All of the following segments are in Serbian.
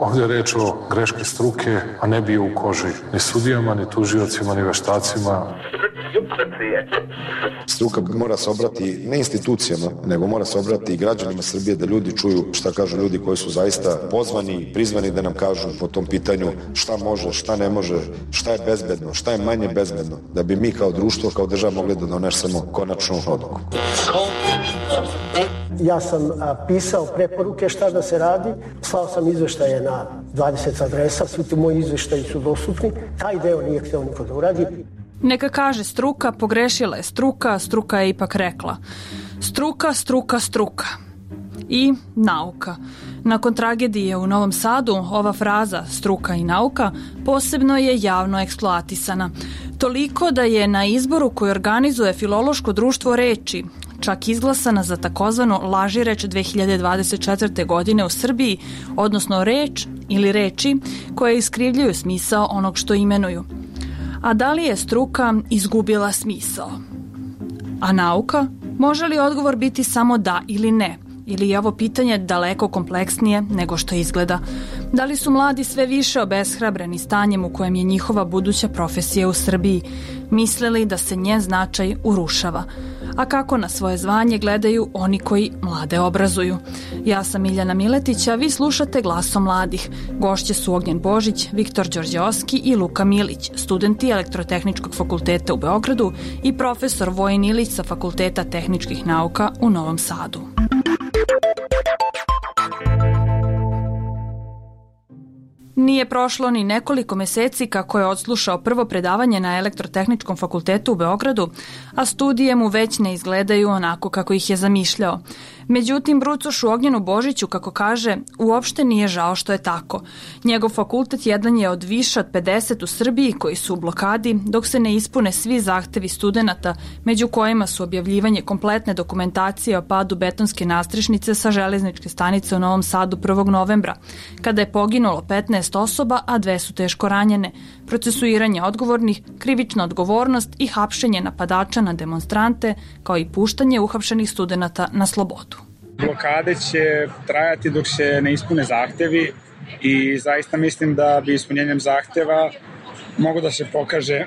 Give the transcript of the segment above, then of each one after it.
Ovdje je reč o greški struke, a ne bio u koži ni sudijama, ni tužiocima, ni veštacima. Struka mora se obrati ne institucijama, nego mora se obrati i građanima Srbije, da ljudi čuju šta kažu ljudi koji su zaista pozvani, prizvani da nam kažu po tom pitanju šta može, šta ne može, šta je bezbedno, šta je manje bezbedno, da bi mi kao društvo, kao država mogli da donesemo konačnu odluku. Ja sam pisao preporuke šta da se radi, slao sam izveštaje na 20 adresa, svi ti moji izveštaji su dostupni, taj deo nije hteo niko da uradi. Neka kaže struka, pogrešila je struka, struka je ipak rekla. Struka, struka, struka. I nauka. Nakon tragedije u Novom Sadu, ova fraza struka i nauka posebno je javno eksploatisana. Toliko da je na izboru koji organizuje Filološko društvo reči čak izglasana za takozvanu lažireč 2024. godine u Srbiji, odnosno reč ili reči koje iskrivljuju smisao onog što imenuju. A da li je struka izgubila smisao? A nauka? Može li odgovor biti samo da ili ne? Ili je ovo pitanje daleko kompleksnije nego što izgleda? Da li su mladi sve više obeshrabreni stanjem u kojem je njihova buduća profesija u Srbiji, mislili da se njen značaj urušava? A kako na svoje zvanje gledaju oni koji mlade obrazuju? Ja sam Miljana Miletić, a vi slušate Glasom mladih. Gošće su Ognjen Božić, Viktor Đorđeovski i Luka Milić, studenti Elektrotehničkog fakulteta u Beogradu i profesor Vojin Ilić sa Fakulteta tehničkih nauka u Novom Sadu. Nije prošlo ni nekoliko meseci kako je odslušao prvo predavanje na Elektrotehničkom fakultetu u Beogradu, a studije mu već ne izgledaju onako kako ih je zamišljao. Međutim, brucošu Ognjenu Božiću, kako kaže, uopšte nije žao što je tako. Njegov fakultet jedan je od više od 50 u Srbiji koji su u blokadi, dok se ne ispune svi zahtevi studenata, među kojima su objavljivanje kompletne dokumentacije o padu betonske nastrešnice sa železničke stanice u Novom Sadu 1. novembra, kada je poginulo 15 osoba, a 2 su teško ranjene, procesuiranje odgovornih, krivična odgovornost i hapšenje napadača na demonstrante, kao i puštanje uhapšenih studenata na slobodu. Blokade će trajati dok se ne ispune zahtevi i zaista mislim da bi ispunjenjem zahteva mogu da se pokaže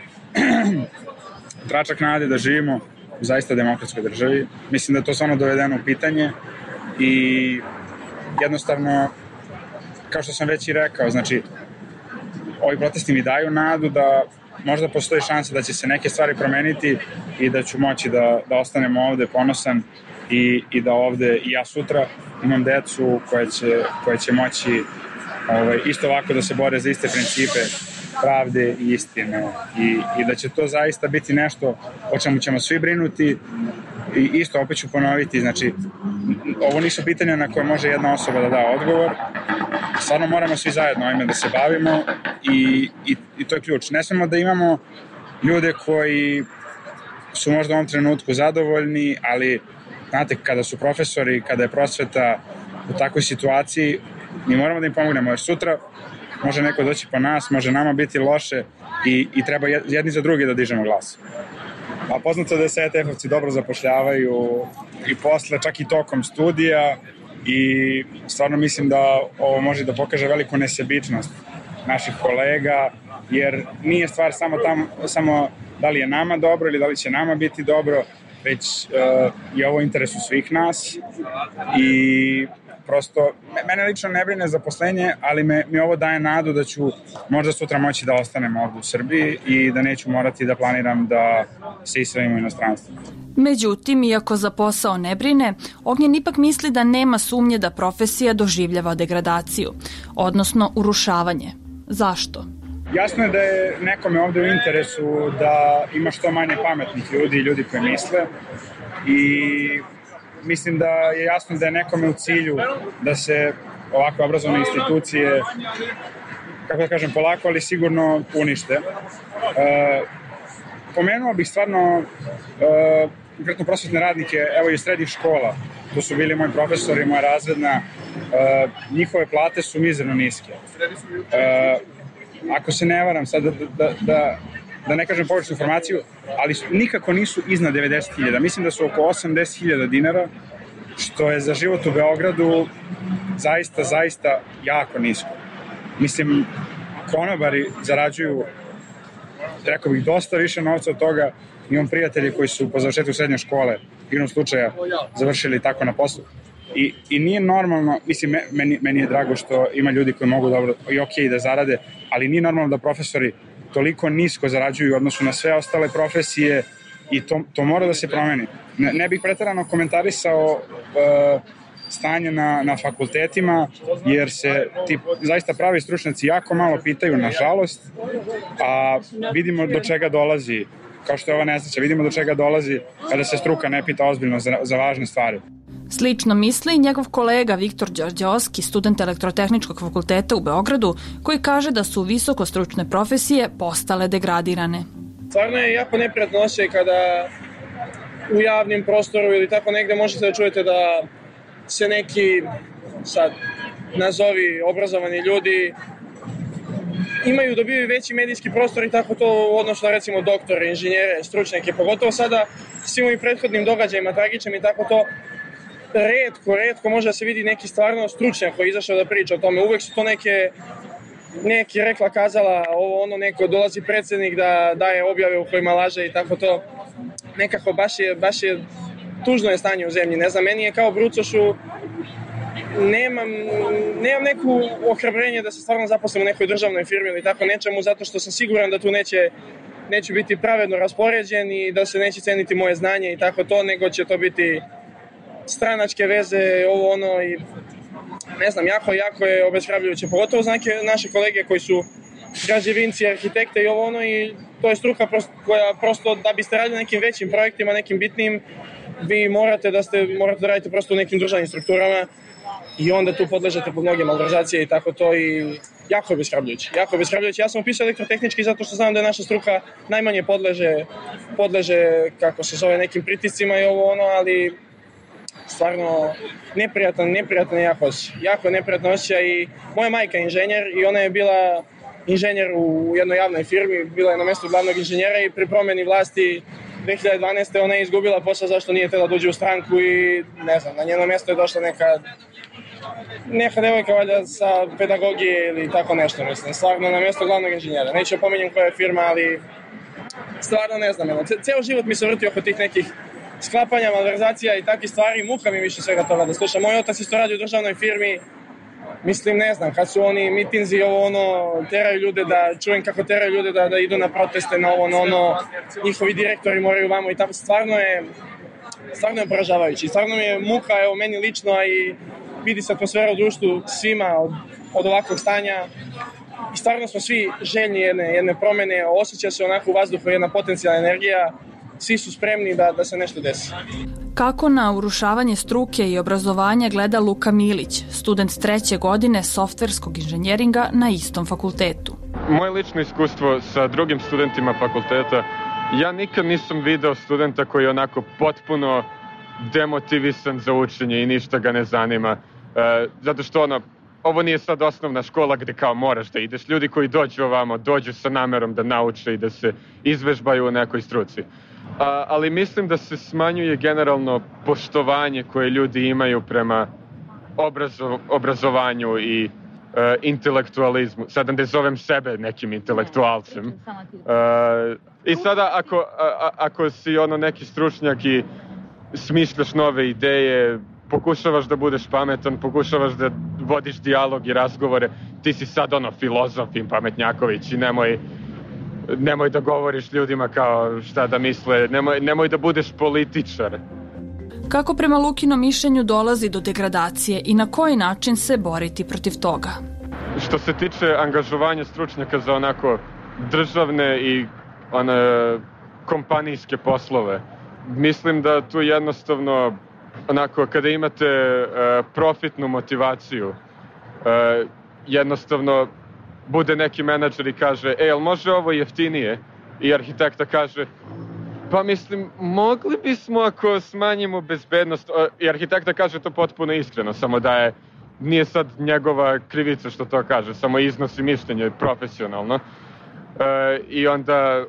tračak nade da živimo u zaista demokratskoj državi. Mislim da je to stvarno dovedeno u pitanje i jednostavno, kao što sam već i rekao, znači ovi protesti mi daju nadu da možda postoji šansa da će se neke stvari promeniti i da ću moći da ostanem ovde ponosan i da ovde i ja sutra imam decu koje će moći isto ovako da se bore za iste principe pravde i istine i da će to zaista biti nešto o čemu ćemo svi brinuti i isto opet ću ponoviti, znači ovo nisu pitanja na koje može jedna osoba da da odgovor, stvarno moramo svi zajedno ovime da se bavimo i to je ključ. Ne smemo da imamo ljude koji su možda u ovom trenutku zadovoljni, ali znate, kada su profesori, kada je prosveta u takvoj situaciji, mi moramo da im pomognemo, jer sutra može neko doći po nas, može nama biti loše i treba jedni za drugi da dižemo glas. A poznato da se ETF-ovci dobro zapošljavaju i posle, čak i tokom studija i stvarno mislim da ovo može da pokaže veliku nesebičnost naših kolega, jer nije stvar samo da li je nama dobro ili da li će nama biti dobro, već je ovo u interesu svih nas i prosto, mene lično ne brine zaposlenje, ali mi ovo daje nadu da ću možda sutra moći da ostanem ovdje u Srbiji i da neću morati da planiram da se iselim u inostranstvo. Međutim, iako za posao ne brine, Ognjen ipak misli da nema sumnje da profesija doživljava degradaciju, odnosno urušavanje. Zašto? Jasno je da je nekome ovde u interesu da ima što manje pametnih ljudi i ljudi koji misle i mislim da je jasno da je nekome u cilju da se ovakve obrazovne institucije, kako da kažem, polako, ali sigurno unište. Pomenuo bih stvarno konkretno prosvetne radnike, evo i srednjih škola, to su bili moji profesori, moja razredna, njihove plate su mizerno niske. Ako se ne varam sad da ne kažem pogrešnu informaciju, ali nikako nisu iznad 90.000. Mislim da su oko 80.000 dinara, što je za život u Beogradu zaista jako nisko. Mislim, konobari zarađuju, rekao bih, dosta više novca od toga. Imam prijatelji koji su po završetku srednje škole, igrom slučaja, završili tako na poslu. I nije normalno, mislim, meni je drago što ima ljudi koji mogu dobro i okej da zarade, ali nije normalno da profesori toliko nisko zarađuju u odnosu na sve ostale profesije i to mora da se promeni. Ne bih preterano komentarisao stanje na fakultetima, jer se ti zaista pravi stručnjaci jako malo pitaju, nažalost, a vidimo do čega dolazi, kao što je ova nesreća, vidimo do čega dolazi kada se struka ne pita ozbiljno za važne stvari. Slično misli njegov kolega Viktor Đorđeovski, student Elektrotehničkog fakulteta u Beogradu, koji kaže da su visokostručne profesije postale degradirane. Stvarno je jako neprijatno osjećaj kada u javnim prostoru ili tako negde možete da čujete da se neki, sad nazovi obrazovani ljudi, dobiju veći medijski prostor i tako to u odnosu na recimo doktore, inženjere, stručnjake, pogotovo sada s svim ovim prethodnim događajima, tragičnim i tako to, retko može da se vidi neki stvarno stručnjak koji je izašao da priča o tome. Uvek su to neki rekla kazala, ono neko dolazi predsjednik da daje objave u kojima laže i tako to. Nekako baš je tužno je stanje u zemlji. Ne znam, meni je kao brucošu, nemam neku ohrabrenje da se stvarno zaposlim u nekoj državnoj firmi ili tako nečemu, zato što sam siguran da tu neću biti pravedno raspoređen i da se neće ceniti moje znanje i tako to, nego će to biti stranačke veze, i ne znam, jako je obeshrabrujuće, pogotovo za neke naše kolege koji su građevinci, arhitekte i i to je struka koja prosto, da biste radili nekim većim projektima, nekim bitnim, vi morate da radite prosto u nekim državnim strukturama i onda tu podležete pod mnoge malverzacije i tako to i jako je obeshrabrujuće. Ja sam upisao elektrotehnički zato što znam da je naša struka najmanje podleže kako se zove, nekim pritiscima i ali stvarno neprijatan je jako neprijatan osjećaj i moja majka je inženjer i ona je bila inženjer u jednoj javnoj firmi, bila je na mjestu glavnog inženjera i pri promjeni vlasti 2012. ona je izgubila posao zašto nije htjela da uđe u stranku i ne znam, na njeno mjesto je došla neka devojka valjda sa pedagogije ili tako nešto, mislim, stvarno na mjesto glavnog inženjera. Neću pominjem koja je firma, ali stvarno ne znam, ceo život mi se vrti oko tih nekih sklapanja, malverzacija i takvih stvari, muka mi više svega toga da slušam. Moj otac isto radi u državnoj firmi, mislim, ne znam, kad su oni mitinzi, teraju ljude čujem kako teraju ljude da idu na proteste, na njihovi direktori moraju vamo i tako, stvarno je poražavajući. Stvarno mi je muka, meni lično, a i vidi se atmosfera u društvu svima od ovakvog stanja. I stvarno smo svi željni jedne promjene, osjeća se onako u vazduhu jedna potencijalna energija, svi su spremni da se nešto desi. Kako na urušavanje struke i obrazovanja gleda Luka Milić, student 3. godine softverskog inženjeringa na istom fakultetu? Moje lično iskustvo sa drugim studentima fakulteta, ja nikad nisam video studenta koji je onako potpuno demotivisan za učenje i ništa ga ne zanima. Zato što ovo nije sad osnovna škola gdje kao moraš da ideš. Ljudi koji dođu ovamo, dođu sa namerom da nauče i da se izvežbaju u nekoj struci. Ali mislim da se smanjuje generalno poštovanje koje ljudi imaju prema obrazovanju i intelektualizmu. Sada ne zovem sebe nekim intelektualcem. I sada ako si neki stručnjak i smišljaš nove ideje, pokušavaš da budeš pametan, pokušavaš da vodiš dijalog i razgovore, ti si sad filozof i pametnjaković i nemoj da govoriš ljudima kao šta da misle, nemoj da budeš političar. Kako prema Lukinom mišljenju dolazi do degradacije i na koji način se boriti protiv toga? Što se tiče angažovanja stručnjaka za onako državne i kompanijske poslove, mislim da tu jednostavno kada imate profitnu motivaciju, jednostavno bude neki menadžer i kaže, jel može ovo jeftinije? I arhitekta kaže, pa mislim, mogli bismo ako smanjimo bezbednost. I arhitekta kaže to potpuno iskreno, samo da nije sad njegova krivica što to kaže, samo iznosi mišljenje profesionalno. I onda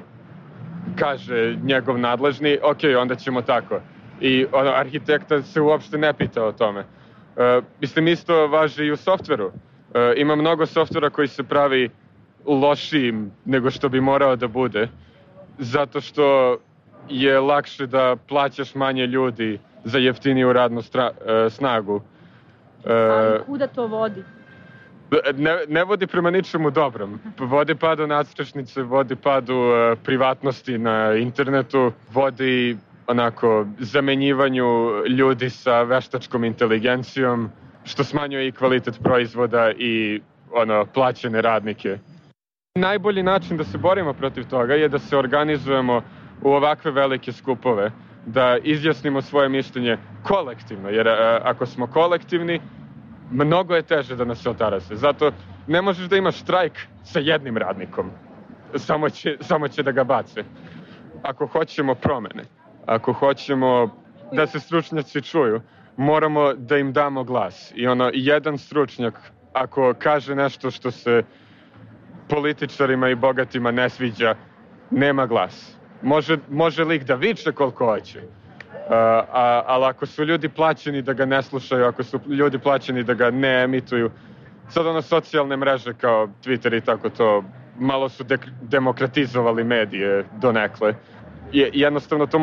kaže njegov nadležni, ok, onda ćemo tako. I arhitekta se uopšte ne pita o tome. Mislim, isto važi i u softveru. Ima mnogo softvera koji se pravi lošijim nego što bi morao da bude, zato što je lakše da plaćaš manje ljudi za jeftiniju radnu snagu. Ali kuda to vodi? Ne vodi prema ničemu dobrom. Vodi padu nadstrešnice, vodi padu privatnosti na internetu, vodi onako zamenjivanju ljudi sa veštačkom inteligencijom, što smanjuje i kvalitet proizvoda i plaćene radnike. Najbolji način da se borimo protiv toga je da se organizujemo u ovakve velike skupove, da izjasnimo svoje mišljenje kolektivno, jer ako smo kolektivni, mnogo je teže da nas se otarase. Zato ne možeš da imaš štrajk sa jednim radnikom, samo će da ga bace. Ako hoćemo promene, ako hoćemo da se stručnjaci čuju, moramo da im damo glas. I jedan stručnjak, ako kaže nešto što se političarima i bogatima ne sviđa, nema glas. Može lik da viče koliko hoće, ali ako su ljudi plaćeni da ga ne slušaju, ako su ljudi plaćeni da ga ne emituju, sad socijalne mreže kao Twitter i tako to, malo su demokratizovali medije donekle. Jednostavno to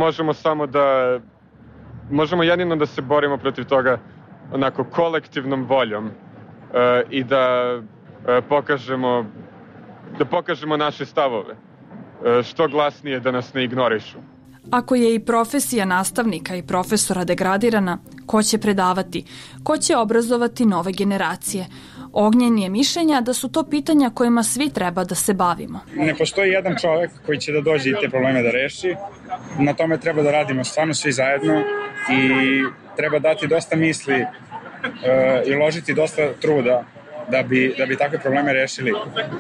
možemo jedino da se borimo protiv toga onako kolektivnom voljom i da pokažemo naše stavove, što glasnije da nas ne ignorišu. Ako je i profesija nastavnika i profesora degradirana, ko će predavati, ko će obrazovati nove generacije? Ognjen je mišljenja da su to pitanja kojima svi treba da se bavimo. Ne postoji jedan čovek koji će da dođe i te probleme da reši. Na tome treba da radimo stvarno svi zajedno i treba dati dosta misli i uložiti dosta truda da bi takve probleme rešili.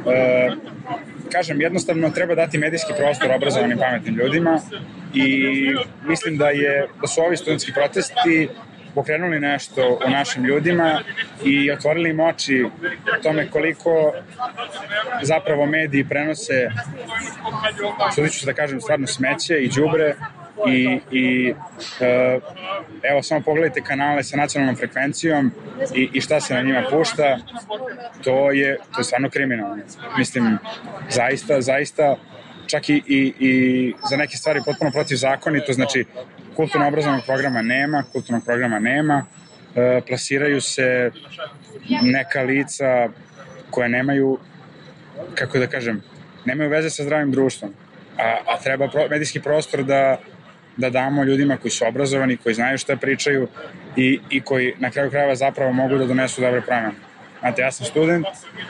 Kažem, jednostavno treba dati medijski prostor obrazovanim pametnim ljudima i mislim da su ovi studentski protesti pokrenuli nešto u našim ljudima i otvorili im oči tome koliko zapravo mediji prenose, što ću da kažem, stvarno smeće i đubre i evo samo pogledajte kanale sa nacionalnom frekvencijom i šta se na njima pušta, to je stvarno kriminalno. Mislim, zaista čak i za neke stvari potpuno protivzakonito, znači kulturno-obrazovnog programa nema, plasiraju se neka lica koja nemaju, kako da kažem, nemaju veze sa zdravim društvom, a treba medijski prostor da damo ljudima koji su obrazovani, koji znaju šta pričaju i koji na kraju krajeva zapravo mogu da donesu dobre promene. Znate, ja sam student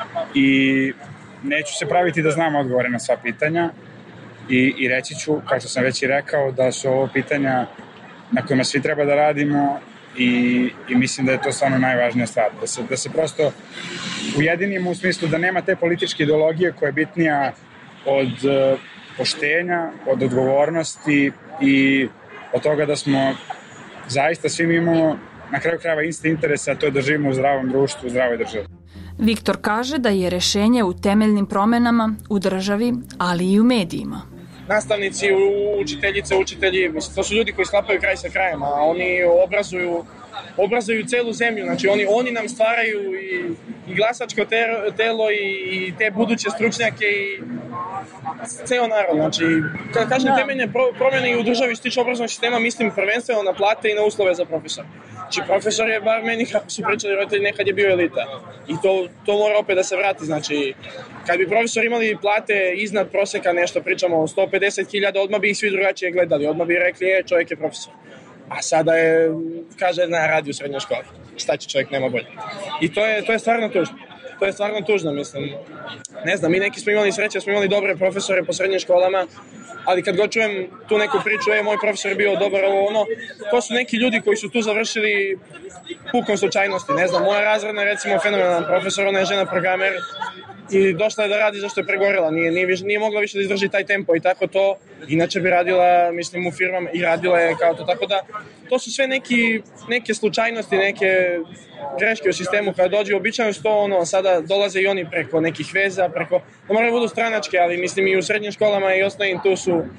i neću se praviti da znam odgovore na sva pitanja i reći ću, kao što sam već i rekao, da su ovo pitanja na kojima svi treba da radimo i mislim da je to stvarno najvažnija stvar. Da se prosto ujedinimo u smislu da nema te političke ideologije koja je bitnija od poštenja, od odgovornosti i od toga da smo zaista svi imamo na kraju krajeva iste interese, a to je da živimo u zdravom društvu, u zdravoj državi. Viktor kaže da je rešenje u temeljnim promenama u državi, ali i u medijima. Nastavnici, učiteljice, učitelji, mislim, to su ljudi koji sklapaju kraj sa krajem, a oni obrazuju celu zemlju, znači oni nam stvaraju i glasačko telo i te buduće stručnjake i ceo narod, znači kada kažem temeljne promjene i u državi što tiče obrazovnog sistema, mislim prvenstveno na plate i na uslove za profesora. Znači profesor je, bar meni kako su pričali roditelji, nekad je bio elita i to mora opet da se vrati, znači kad bi profesori imali plate iznad proseka, nešto pričamo o 150.000, odmah bi ih svi drugačije gledali, odmah bi rekli čovjek je profesor. A sada kaže, radi u srednjoj školi. Šta će čovjek, nema bolje. I to je stvarno tužno. To je stvarno tužno, mislim. Ne znam, mi neki smo imali sreće, smo imali dobre profesore po srednjim školama, ali kad god čujem tu neku priču, moj profesor je bio dobar, to su neki ljudi koji su tu završili pukom slučajnosti. Ne znam, moja razredna, recimo, fenomenalan profesor, ona je žena programer i došla je da radi zašto je pregorela, nije mogla više da izdrži taj tempo i tako to, inače bi radila, mislim, u firmama i radila je kao to, tako da to su sve neke slučajnosti, neke greške u sistemu kada dođe, običajno su to sada dolaze i oni preko nekih veza, ne moraju budu stranačke, ali mislim i u srednjim školama i osnovnim tu su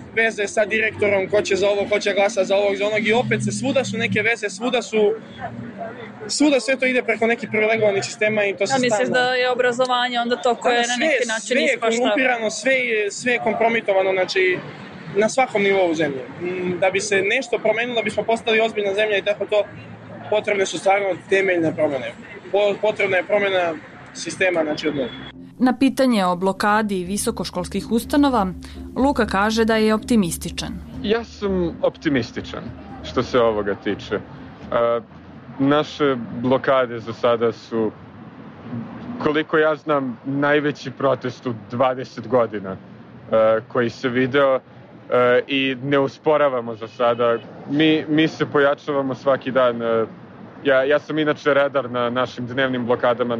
veze sa direktorom, ko će za ovo, ko će glasa za ovog, za onog i opet svuda su neke veze, svuda sve to ide preko nekih privilegovanih sistema i to se misliš da je obrazovanje onda to koje na neki način ispašta? Sve je korumpirano, sve je kompromitovano, znači na svakom nivou zemlje. Da bi se nešto promenilo, da bismo postali ozbiljna zemlja i tako to, potrebne su stvarno temeljne promjene. Potrebna je promjena sistema, znači od novog. Na pitanje o blokadi visokoškolskih ustanova, Luka kaže da je optimističan. Ja sam optimističan što se ovoga tiče. Naše blokade za sada su, koliko ja znam, najveći protest u 20 godina koji se video i ne usporavamo za sada. Mi se pojačavamo svaki dan. Ja sam inače redar na našim dnevnim blokadama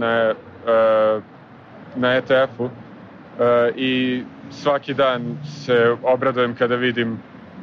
na ETF-u i svaki dan se obradujem kada vidim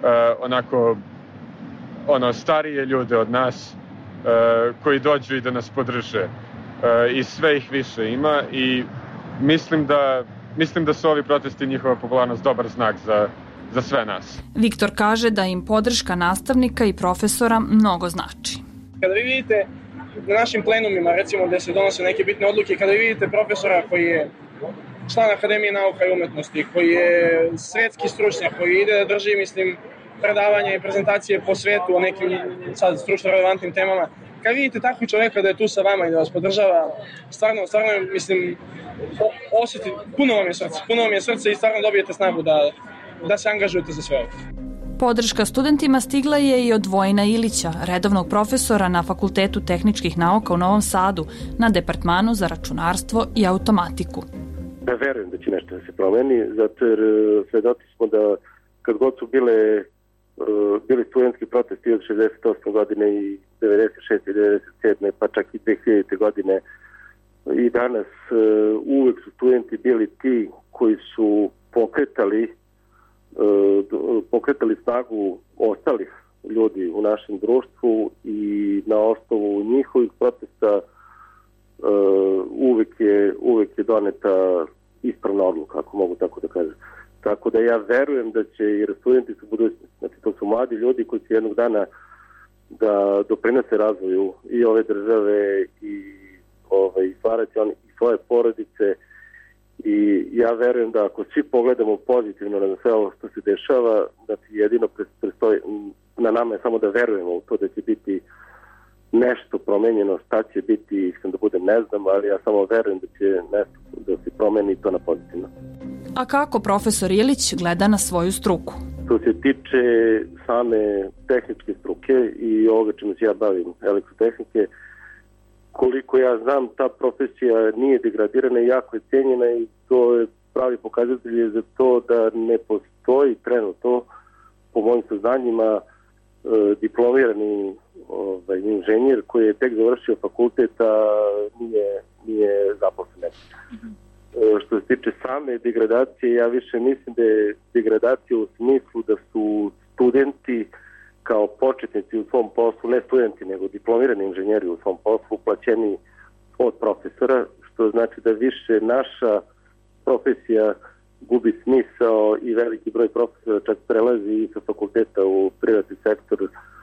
starije ljude od nas koji dođu i da nas podrže i sve ih više ima i mislim da su ovi protesti i njihova popularnost dobar znak za sve nas. Viktor kaže da im podrška nastavnika i profesora mnogo znači. Kada vi vidite na našim plenumima, recimo gde se donose neke bitne odluke, kada vi vidite profesora koji je član Akademije nauka i umetnosti, koji je svetski stručnjak, koji ide da drži, predavanja i prezentacije po svetu o nekim sad stručno relevantnim temama, kad vidite takvog čoveka da je tu sa vama i da vas podržava, stvarno, osjeti, puno vam je srce i stvarno dobijete snagu da se angažujete za sve ovo. Podrška studentima stigla je i od Vojina Ilića, redovnog profesora na Fakultetu tehničkih nauka u Novom Sadu, na Departmanu za računarstvo i automatiku. Ja verujem da će nešto da se promeni, zato jer svedoci smo da kad god su bili studentski protesti od 68. godine i 96. i 97. pa čak i 2000. godine i danas uvek su studenti bili ti koji su pokretali snagu ostalih ljudi u našem društvu i na osnovu njihovih protesta uvek je doneta ispravna odluka, ako mogu tako da kažem. Tako da ja verujem da će, jer studenti su budućnosti, znači to su mladi ljudi koji će jednog dana da doprinose razvoju i ove države i stvarati oni i svoje porodice. I ja verujem da ako svi pogledamo pozitivno na sve ovo što se dešava, da ti jedino prestoji, na nama je samo da verujemo u to da će biti nešto promenjeno, šta će biti, iskreno da budem ne znam, ali ja samo verujem da će nešto da se promeni to na pozitivno. A kako profesor Ilić gleda na svoju struku? Što se tiče same tehničke struke i ovoga čemu se ja bavim, elektrotehnike, koliko ja znam, ta profesija nije degradirana i jako je cijenjena i to je pravi pokazatelj za to da ne postoji trenutno, po mojim saznanjima, diplomirani inženjer koji je tek završio fakultet, a nije zaposlen. Što se tiče same degradacije, ja više mislim da je degradacija u smislu da su studenti kao početnici u svom poslu, ne studenti, nego diplomirani inženjeri u svom poslu, plaćeni od profesora, što znači da više naša profesija gubi smisao i veliki broj profesora čak prelazi sa fakulteta u privatni sektor,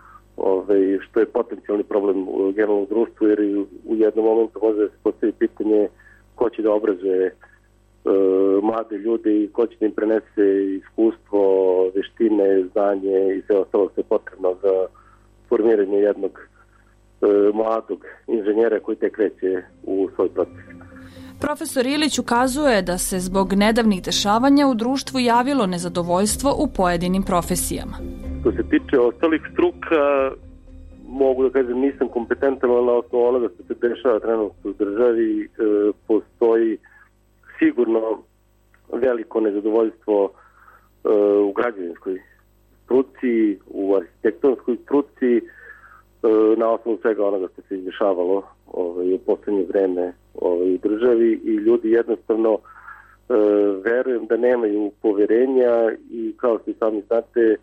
što je potencijalni problem u generalnom društvu, jer u jednom momentu može da se postavi pitanje ko će da obrazuje mlade ljude i ko će da im prenese iskustvo, veštine, znanje i sve ostalo što je potrebno za formiranje jednog mladog inženjera koji tek kreće u svoj proces. Profesor Ilić ukazuje da se zbog nedavnih dešavanja u društvu javilo nezadovoljstvo u pojedinim profesijama. Što se tiče ostalih struka, mogu da kažem nisam kompetentan, ali na osnovu onoga što se dešava trenutno u državi postoji sigurno veliko nezadovoljstvo u građevinskoj struci, u arhitektonskoj struci, na osnovu svega onoga što se izdešavalo u poslednje vreme u državi i ljudi jednostavno verujem da nemaju poverenja i kao što sami znate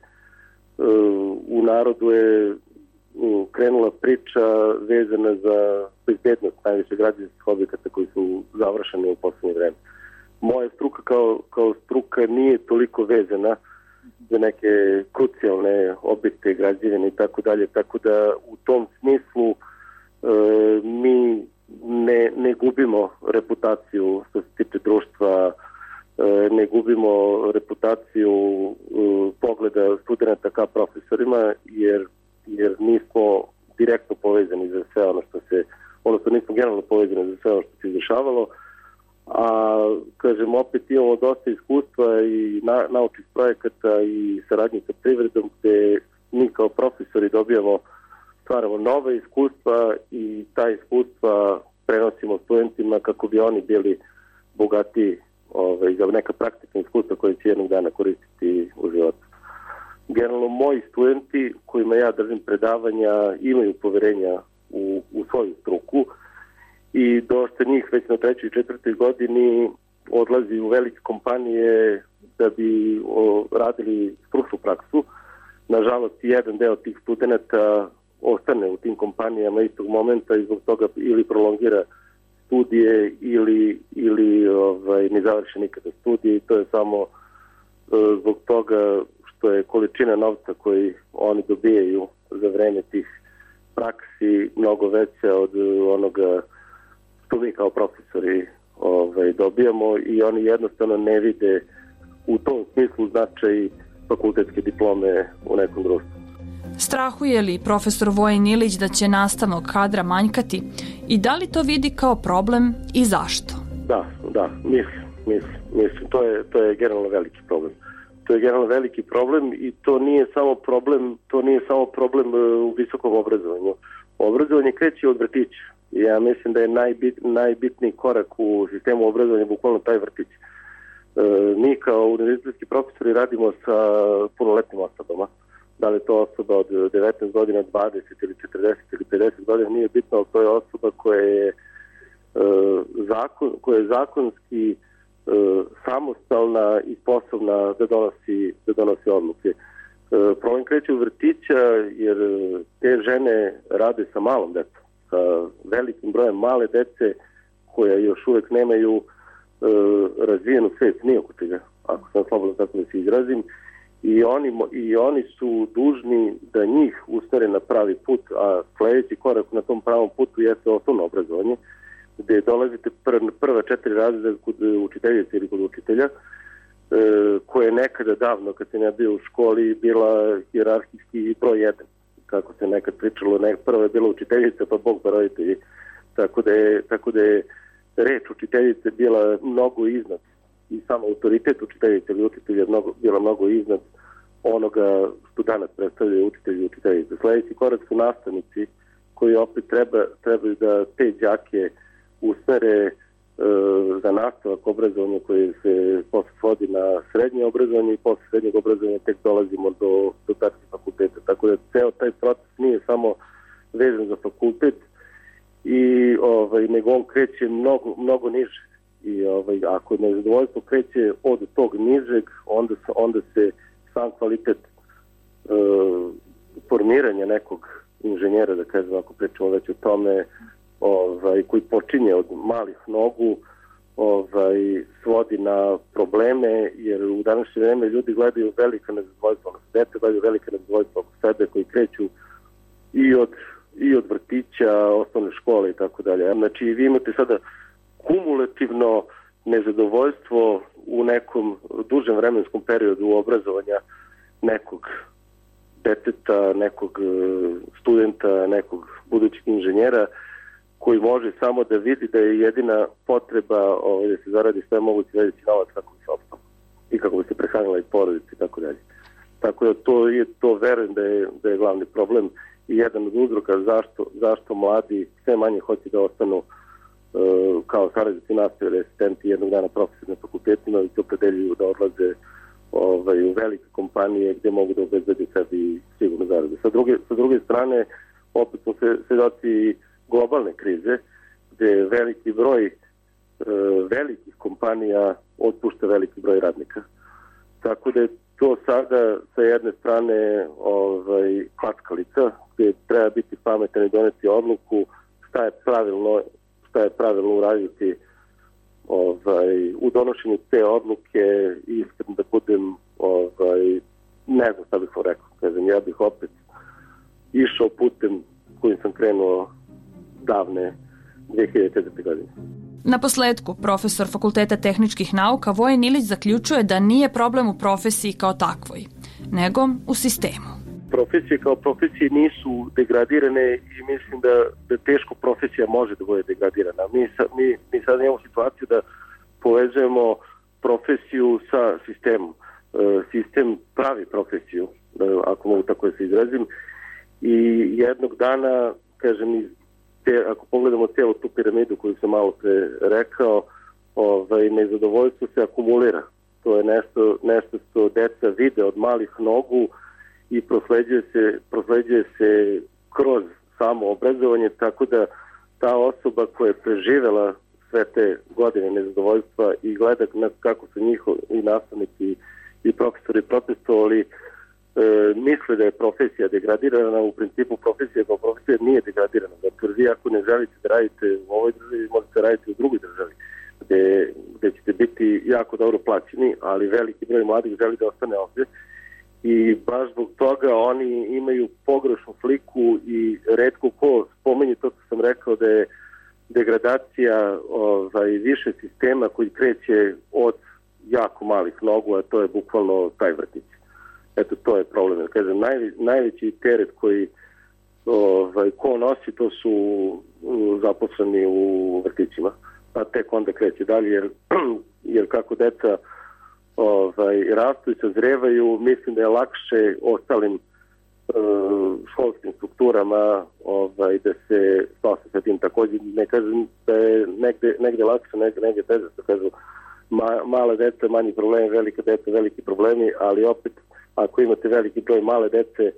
u narodu je krenula priča vezana za bezbednost najviše građevinskih objekata koji su završeni u poslednje vreme. Moja struka kao struka nije toliko vezana za neke krucijalne objekte, građevine i tako dalje, tako da u tom smislu mi ne gubimo reputaciju što se tiče društva, ne gubimo reputaciju pogleda studenta ka profesorima, jer nismo direktno povezani za sve ono što se, odnosno nismo generalno povezani za sve ono što se izvršavalo, a kažem opet imamo dosta iskustva i naučnih projekata i saradnje sa privredom gde mi kao profesori stvaramo nove iskustva i ta iskustva prenosimo studentima kako bi oni bili bogatiji za neka praktična iskustva koje će jednog dana koristiti u životu. Generalno, moji studenti kojima ja držim predavanja imaju poverenja u svoju struku i dosta njih već na 3. i 4. godini odlazi u velike kompanije da bi radili stručnu praksu. Nažalost, jedan deo tih studenta ostane u tim kompanijama istog momenta i zbog toga ili prolongira studije ili ne završi nikada studije i to je samo zbog toga što je količina novca koji oni dobijaju za vreme tih praksi mnogo veća od onoga što mi kao profesori dobijamo i oni jednostavno ne vide u tom smislu značaj fakultetske diplome u nekom društvu. Strahuje li profesor Vojin Ilić da će nastavnog kadra manjkati i da li to vidi kao problem i zašto? Da, mislim. To je generalno veliki problem. To je generalno veliki problem i to nije samo problem u visokom obrazovanju. Obrazovanje kreće od vrtića. Ja mislim da je najbitniji korak u sistemu obrazovanja bukvalno taj vrtić. Mi kao univerzitetski profesori radimo sa punoletnim osobama. Da li je to osoba od 19 godina, 20 ili 40 ili 50 godina, nije bitno, ali to je osoba koja je zakonski samostalna i sposobna da donosi odluke. Problem kreće u vrtića jer te žene rade sa malom decom, sa velikim brojem male dece koja još uvek nemaju razvijenu svest ni oko čega, ako sam slobodno tako da se izrazim, i oni su dužni da njih usmere na pravi put, a sledeći korak na tom pravom putu jeste osnovno obrazovanje, gde dolazite prva 4 razreda kod učiteljice ili kod učitelja, koja je nekada davno, kad sam ja bio u školi, bila hijerarhijski broj 1. Kako se nekad pričalo, prva je bila učiteljica, pa Bog pa roditelji. Tako da je reč učiteljice bila mnogo iznad i samo autoritet učiteljice ili učitelja bila mnogo iznad onoga što danas predstavljaju učitelji i učiteljice. Sledeći korak su nastavnici koji opet trebaju da te đake usmere za nastavak obrazovanja koje se posle svodi na srednje obrazovanje i posle srednjeg obrazovanja tek dolazimo do tačke fakulteta. Tako da ceo taj proces nije samo vezan za fakultet nego on kreće mnogo niže. I ako nezadovoljstvo kreće od tog nižeg, onda se sam kvalitet formiranja nekog inženjera, da kažem, ako pričamo već o tome, koji počinje od malih nogu, svodi na probleme, jer u današnje vreme ljudi gledaju velika nezadovoljstva, dete gledaju velika nezadovoljstva oko sebe koji kreću i od vrtića, osnovne škole i tako dalje. Znači, vi imate sada kumulativno nezadovoljstvo u nekom dužem vremenskom periodu obrazovanja nekog deteta, nekog studenta, nekog budućeg inženjera koji može samo da vidi da je jedina potreba da se zaradi sve moguće veći novac kako bi se opstao i kako bi se prehranila i porodica i tako dalje. Tako da to verujem da je glavni problem i jedan od uzroka zašto mladi sve manje hoće da ostanu kao saradnici nastave, asistenti, jednog dana profesori na fakultetima i se opredeljuju da odlaze u velike kompanije gde mogu da obezbede sebi sigurno zarade. Sa druge strane, opet smo svedoci globalne krize, gde veliki broj velikih kompanija otpušta veliki broj radnika. Tako da je to sada sa jedne strane klackalica, gde treba biti pametan i doneti odluku šta je pravilno uraditi u donošenju te odluke i iskreno da budem ne znam šta bih vam rekao. Kažem, ja bih opet išao putem kojim sam krenuo davne 2004. godine. Na posledku, profesor Fakulteta tehničkih nauka Vojen Ilić zaključuje da nije problem u profesiji kao takvoj, nego u sistemu. Profesije kao profesije nisu degradirane i mislim da teško profesija može da bude degradirana. Mi sad imamo situaciju da povezujemo profesiju sa sistemom. Sistem pravi profesiju, ako mogu tako da se izrazim, i jednog dana, kažem, ako pogledamo cijelu tu piramidu koju sam malo pre rekao, nezadovoljstvo se akumulira. To je nešto što deca vide od malih nogu i prosleđuje se kroz samo obrazovanje, tako da ta osoba koja je preživela sve te godine nezadovoljstva i gleda kako su njihovi nastavnici i profesori protestovali, misle da je profesija degradirana. U principu profesija kao profesija nije degradirana. Dakle, vi ako ne želite da radite u ovoj državi, možete raditi u drugoj državi gde ćete biti jako dobro plaćeni, ali veliki broj mladih želi da ostane ovdje i baš zbog toga oni imaju pogrešnu sliku i retko ko spomenje to što sam rekao da je degradacija više sistema koji kreće od jako malih nogu, a to je bukvalno taj vrtić. Eto, to je problem. Kažem, najveći teret koji ko nosi, to su zaposleni u vrtićima, a tek onda kreće dalje, jer kako deca rastu i sazrevaju, mislim da je lakše ostalim školskim strukturama da se spasa sa tim. Također ne kažem da je negde lakše, negde teže, što kažu male dece, manji problemi, velike dece, veliki problemi, ali opet ako imate veliki broj male dece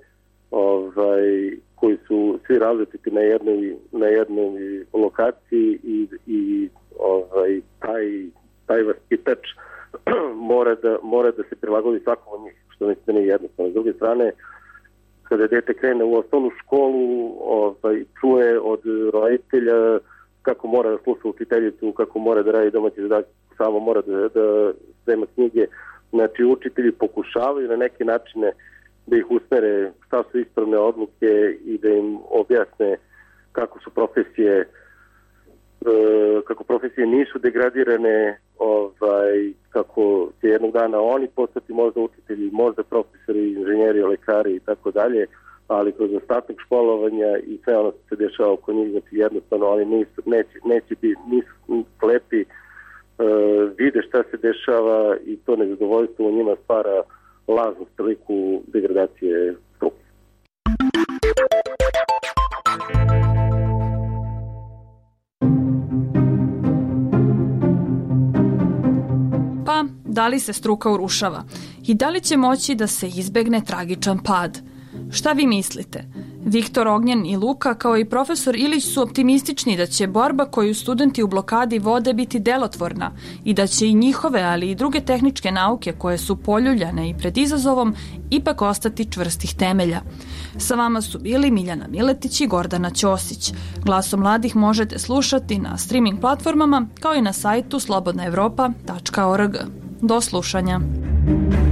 koji su svi različiti na jednoj lokaciji i taj vaspitač mora da se prilagodi svakom od njih, što mislim da nije jednostavno. S druge strane, kada dete krene u osnovnu školu, čuje od roditelja kako mora da sluša učiteljicu, kako mora da radi domaći zadatak, samo mora da sprema knjige. Znači, učitelji pokušavaju na neke načine da ih usmere šta su ispravne odluke i da im objasne kako profesije nisu degradirane, kako će jednog dana oni postati možda učitelji, možda profesori, inženjeri, lekari i tako dalje, ali kroz ostatak školovanja i sve ono što se dešava oko njih, znači jednostavno oni nisu slepi, vide šta se dešava i to nezadovoljstvo u njima stvara lažnu sliku degradacije struke. Pa, da li se struka urušava? I da li će moći da se izbegne tragičan pad? Šta vi mislite? Viktor Ognjen i Luka, kao i profesor Ilić, su optimistični da će borba koju studenti u blokadi vode biti delotvorna i da će i njihove, ali i druge tehničke nauke koje su poljuljane i pred izazovom ipak ostati čvrstih temelja. Sa vama su bili Miljana Miletić i Gordana Ćosić. Glasom mladih možete slušati na streaming platformama kao i na sajtu slobodnaevropa.org. Do slušanja.